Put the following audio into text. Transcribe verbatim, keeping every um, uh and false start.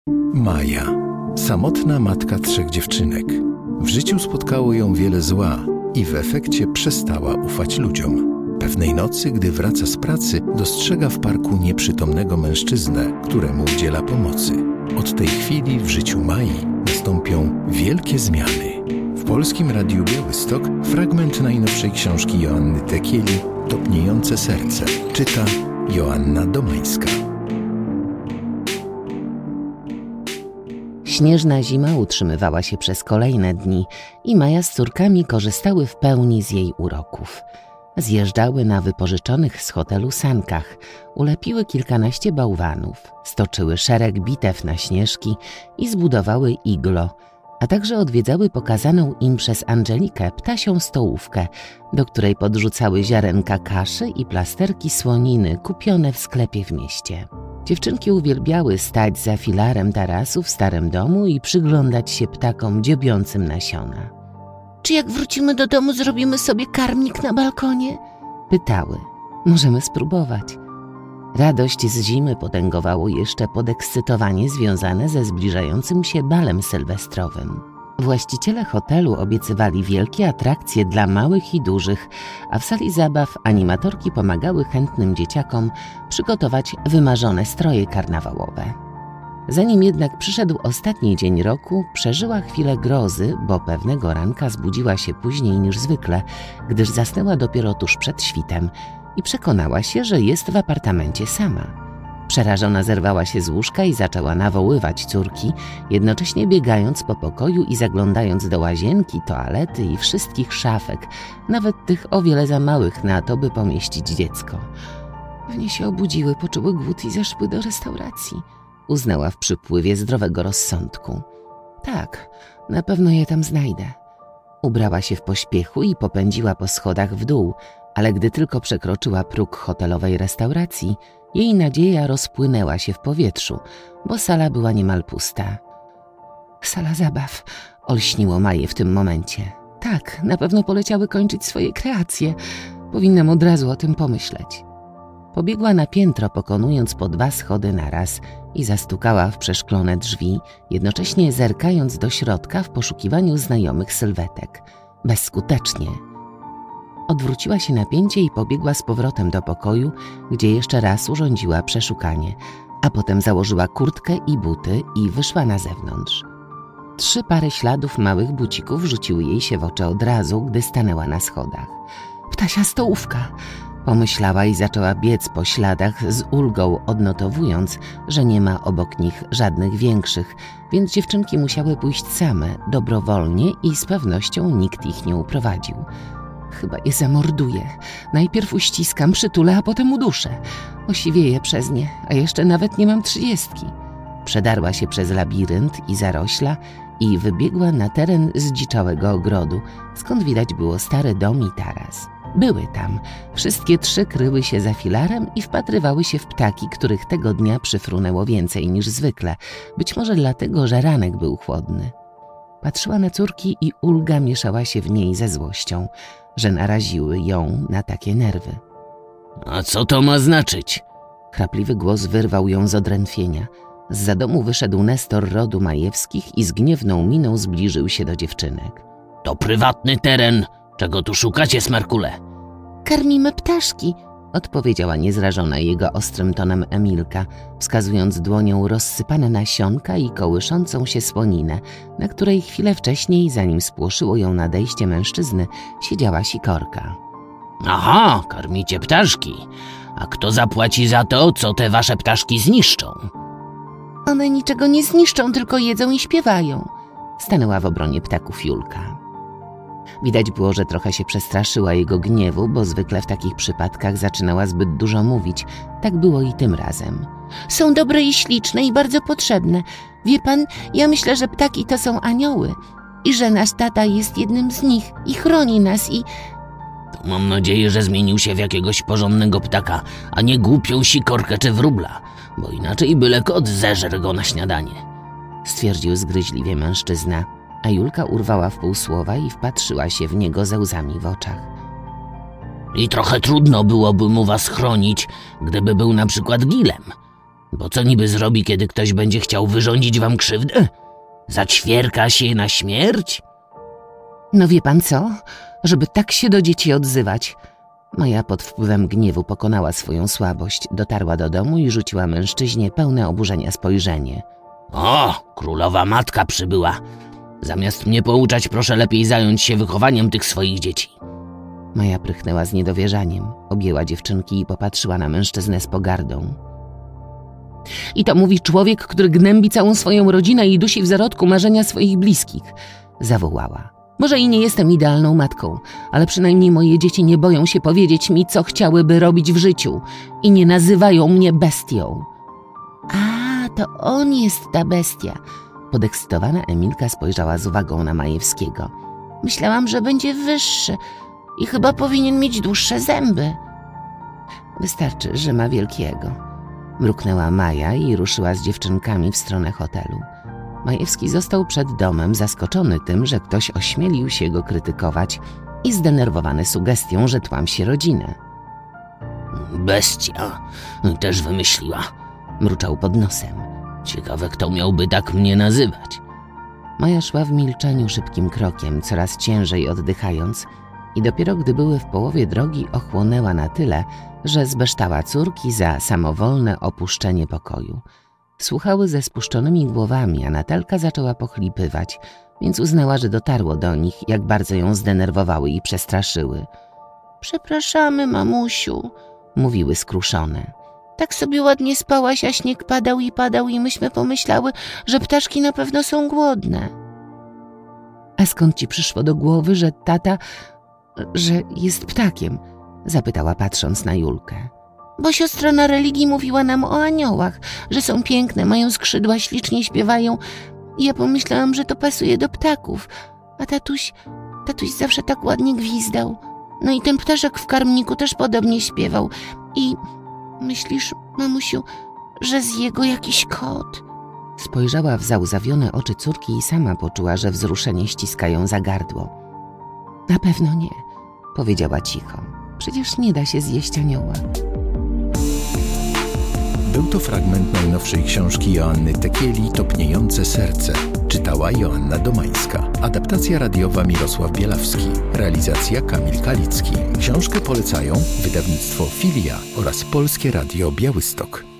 Maja. Samotna matka trzech dziewczynek. W życiu spotkało ją wiele zła i w efekcie przestała ufać ludziom. Pewnej nocy, gdy wraca z pracy, dostrzega w parku nieprzytomnego mężczyznę, któremu udziela pomocy. Od tej chwili w życiu Mai nastąpią wielkie zmiany. W Polskim Radiu Białystok fragment najnowszej książki Joanny Tekieli Topniejące serce. Czyta Joanna Domańska. Śnieżna zima utrzymywała się przez kolejne dni i Maja z córkami korzystały w pełni z jej uroków. Zjeżdżały na wypożyczonych z hotelu sankach, ulepiły kilkanaście bałwanów, stoczyły szereg bitew na śnieżki i zbudowały iglo, a także odwiedzały pokazaną im przez Angelikę ptasią stołówkę, do której podrzucały ziarenka kaszy i plasterki słoniny kupione w sklepie w mieście. Dziewczynki uwielbiały stać za filarem tarasu w starym domu i przyglądać się ptakom dziobiącym nasiona. Czy jak wrócimy do domu, zrobimy sobie karmnik na balkonie? Pytały. Możemy spróbować. Radość z zimy potęgowało jeszcze podekscytowanie związane ze zbliżającym się balem sylwestrowym. Właściciele hotelu obiecywali wielkie atrakcje dla małych i dużych, a w sali zabaw animatorki pomagały chętnym dzieciakom przygotować wymarzone stroje karnawałowe. Zanim jednak przyszedł ostatni dzień roku, przeżyła chwilę grozy, bo pewnego ranka zbudziła się później niż zwykle, gdyż zasnęła dopiero tuż przed świtem i przekonała się, że jest w apartamencie sama. Przerażona zerwała się z łóżka i zaczęła nawoływać córki, jednocześnie biegając po pokoju i zaglądając do łazienki, toalety i wszystkich szafek, nawet tych o wiele za małych na to, by pomieścić dziecko. Pewnie się obudziły, poczuły głód i zeszły do restauracji. Uznała w przypływie zdrowego rozsądku. Tak, na pewno je tam znajdę. Ubrała się w pośpiechu i popędziła po schodach w dół, ale gdy tylko przekroczyła próg hotelowej restauracji, jej nadzieja rozpłynęła się w powietrzu, bo sala była niemal pusta. Sala zabaw, olśniło Maję w tym momencie. Tak, na pewno poleciały kończyć swoje kreacje. Powinnam od razu o tym pomyśleć. Pobiegła na piętro, pokonując po dwa schody naraz i zastukała w przeszklone drzwi, jednocześnie zerkając do środka w poszukiwaniu znajomych sylwetek. Bezskutecznie. Odwróciła się na pięcie i pobiegła z powrotem do pokoju, gdzie jeszcze raz urządziła przeszukanie, a potem założyła kurtkę i buty i wyszła na zewnątrz. Trzy pary śladów małych bucików rzuciły jej się w oczy od razu, gdy stanęła na schodach. Ptasia stołówka! Pomyślała i zaczęła biec po śladach z ulgą, odnotowując, że nie ma obok nich żadnych większych, więc dziewczynki musiały pójść same, dobrowolnie i z pewnością nikt ich nie uprowadził. Chyba je zamorduję. Najpierw uściskam, przytulę, a potem uduszę. Osiwieję przez nie, a jeszcze nawet nie mam trzydziestki. Przedarła się przez labirynt i zarośla i wybiegła na teren zdziczałego ogrodu, skąd widać było stary dom i taras. Były tam. Wszystkie trzy kryły się za filarem i wpatrywały się w ptaki, których tego dnia przyfrunęło więcej niż zwykle, być może dlatego, że ranek był chłodny. Patrzyła na córki i ulga mieszała się w niej ze złością, że naraziły ją na takie nerwy. A co to ma znaczyć? Chrapliwy głos wyrwał ją z odrętwienia. Zza domu wyszedł Nestor rodu Majewskich i z gniewną miną zbliżył się do dziewczynek. To prywatny teren. Czego tu szukacie, smarkule? Karmimy ptaszki, odpowiedziała niezrażona jego ostrym tonem Emilka, wskazując dłonią rozsypane nasionka i kołyszącą się słoninę, na której chwilę wcześniej, zanim spłoszyło ją nadejście mężczyzny, siedziała sikorka. Aha, karmicie ptaszki. A kto zapłaci za to, co te wasze ptaszki zniszczą? One niczego nie zniszczą, tylko jedzą i śpiewają. Stanęła w obronie ptaków Julka. Widać było, że trochę się przestraszyła jego gniewu, bo zwykle w takich przypadkach zaczynała zbyt dużo mówić. Tak było i tym razem. Są dobre i śliczne i bardzo potrzebne. Wie pan, ja myślę, że ptaki to są anioły i że nasz tata jest jednym z nich i chroni nas i... To mam nadzieję, że zmienił się w jakiegoś porządnego ptaka, a nie głupią sikorkę czy wróbla, bo inaczej byle kot zeżre go na śniadanie. Stwierdził zgryźliwie mężczyzna, a Julka urwała w pół słowa i wpatrzyła się w niego ze łzami w oczach. I trochę trudno byłoby mu was chronić, gdyby był na przykład gilem. Bo co niby zrobi, kiedy ktoś będzie chciał wyrządzić wam krzywdę? Zaćwierka się na śmierć? No wie pan co? Żeby tak się do dzieci odzywać. Maja pod wpływem gniewu pokonała swoją słabość, dotarła do domu i rzuciła mężczyźnie pełne oburzenia spojrzenie. O, królowa matka przybyła. Zamiast mnie pouczać, proszę lepiej zająć się wychowaniem tych swoich dzieci. Maja prychnęła z niedowierzaniem, objęła dziewczynki i popatrzyła na mężczyznę z pogardą. I to mówi człowiek, który gnębi całą swoją rodzinę i dusi w zarodku marzenia swoich bliskich, zawołała. Może i nie jestem idealną matką, ale przynajmniej moje dzieci nie boją się powiedzieć mi, co chciałyby robić w życiu i nie nazywają mnie bestią. A, to on jest ta bestia. Podekscytowana Emilka spojrzała z uwagą na Majewskiego. Myślałam, że będzie wyższy i chyba powinien mieć dłuższe zęby. Wystarczy, że ma wielkiego. Mruknęła Maja i ruszyła z dziewczynkami w stronę hotelu. Majewski został przed domem zaskoczony tym, że ktoś ośmielił się go krytykować i zdenerwowany sugestią, że tłamsi rodzinę. Bestia, też wymyśliła, mruczał pod nosem. Ciekawe, kto miałby tak mnie nazywać. Maja szła w milczeniu szybkim krokiem, coraz ciężej oddychając i dopiero gdy były w połowie drogi, ochłonęła na tyle, że zbeształa córki za samowolne opuszczenie pokoju. Słuchały ze spuszczonymi głowami, a Natalka zaczęła pochlipywać, więc uznała, że dotarło do nich, jak bardzo ją zdenerwowały i przestraszyły. Przepraszamy, mamusiu, mówiły skruszone. Tak sobie ładnie spałaś, a śnieg padał i padał i myśmy pomyślały, że ptaszki na pewno są głodne. A skąd ci przyszło do głowy, że tata, że jest ptakiem? Zapytała, patrząc na Julkę. Bo siostra na religii mówiła nam o aniołach, że są piękne, mają skrzydła, ślicznie śpiewają. I ja pomyślałam, że to pasuje do ptaków. A tatuś, tatuś zawsze tak ładnie gwizdał. No i ten ptaszek w karmniku też podobnie śpiewał. I myślisz, mamusiu, że z jego jakiś kot? Spojrzała w załzawione oczy córki i sama poczuła, że wzruszenie ściska ją za gardło. Na pewno nie, powiedziała cicho. Przecież nie da się zjeść anioła. Był to fragment najnowszej książki Joanny Tekieli Topniejące serce. Czytała Joanna Domańska. Adaptacja radiowa Mirosław Bielawski. Realizacja Kamil Kalicki. Książkę polecają wydawnictwo Filia oraz Polskie Radio Białystok.